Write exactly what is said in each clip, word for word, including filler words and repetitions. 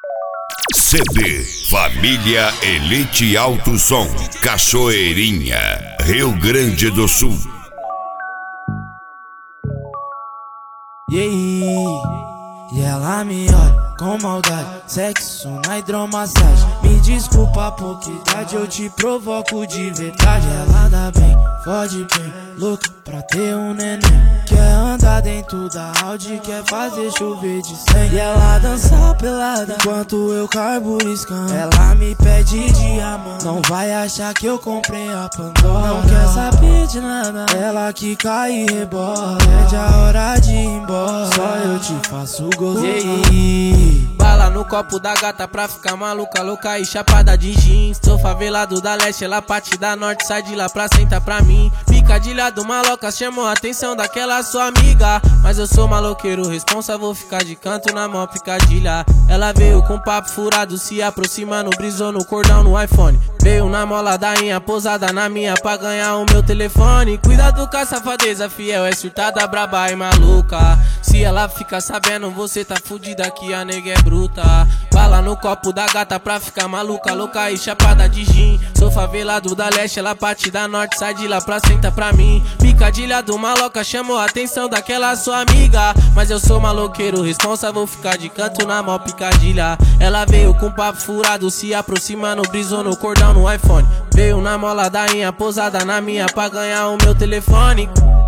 C D Família Elite Alto Som, Cachoeirinha, Rio Grande do Sul. E aí, e ela me olha com maldade, sexo na hidromassagem. Me desculpa a pouca idade, eu te provoco de verdade. Ela dá bem, fode bem, louca pra ter um neném. Quer andar dentro da Audi, quer fazer chover de cem. E ela dança pelada, enquanto eu carburo scan. Ela me pede diamante, não vai achar que eu comprei a Pandora. Não quer saber de nada, ela que cai e rebola. Pede a hora de ir embora, só eu te faço gostoso. Bala no copo da gata pra ficar maluca, louca e chapada de jeans. Sou favelado da leste, ela parte da norte, sai de lá pra sentar pra mim. Picadilha do maloca chamou a atenção daquela sua amiga, mas eu sou maloqueiro responsa, vou ficar de canto na mão picadilha. Ela veio com papo furado, se aproximando, brisou no cordão no iPhone. Veio na mola da inha, posada na minha pra ganhar o meu telefone. Cuidado com a safadeza, fiel, é surtada, braba e maluca. Se ela fica sabendo, você tá fudida que a nega é bruta. Bala no copo da gata pra ficar maluca, louca e chapada de gin. Sou favelado da leste, ela parte da norte, sai de lá pra sentar pra mim. Picadilha do maloca chamou a atenção daquela sua amiga, mas eu sou maloqueiro responsa, vou ficar de canto na mó picadilha. Ela veio com papo furado, se aproximando, brisou no cordão no iPhone. Veio na mola da inha, posada na minha pra ganhar o meu telefone.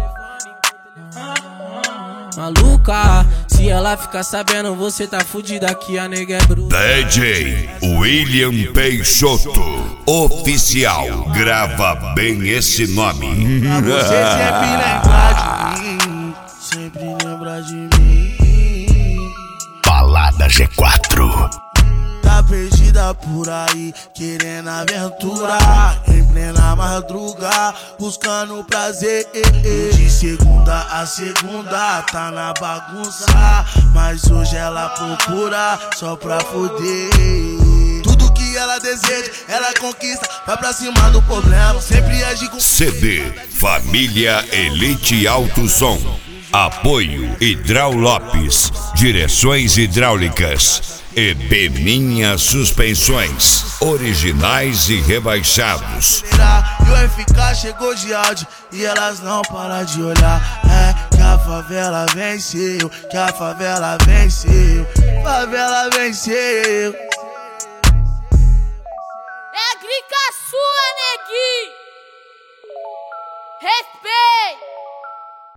Maluca, se ela ficar sabendo, você tá fudida que a nega é bruta. D J William Peixoto, oficial, grava bem esse nome. Pra você sempre lembrar de mim, sempre lembrar de mim. Balada G quatro. Tá perdida por aí, querendo aventura, em plena madruga, buscando prazer. De segunda a segunda, tá na bagunça, mas hoje ela procura só pra foder. Tudo que ela deseja, ela conquista, vai pra cima do problema, sempre age com C D Família Elite Alto Som. Apoio Hidral Lopes, direções hidráulicas e Beninha Suspensões, originais e rebaixados. E o F K chegou de áudio e elas não param de olhar. É que a favela venceu, que a favela venceu, favela venceu. É grica sua, neguinho. Respeito.